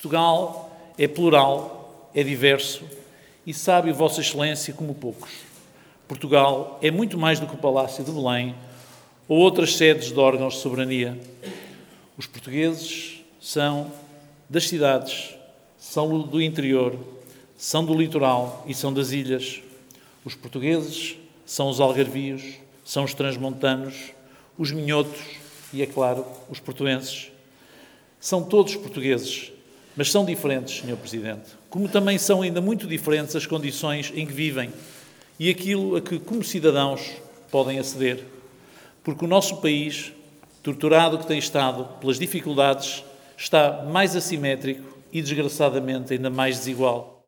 Portugal é plural, é diverso e sabe Vossa Excelência como poucos. Portugal é muito mais do que o Palácio de Belém ou outras sedes de órgãos de soberania. Os portugueses são das cidades, são do interior, são do litoral e são das ilhas. Os portugueses são os algarvios, são os transmontanos, os minhotos e, é claro, os portuenses. São todos portugueses, mas são diferentes, Sr. Presidente, como também são ainda muito diferentes as condições em que vivem e aquilo a que, como cidadãos, podem aceder. Porque o nosso país, torturado que tem estado pelas dificuldades, está mais assimétrico e, desgraçadamente, ainda mais desigual.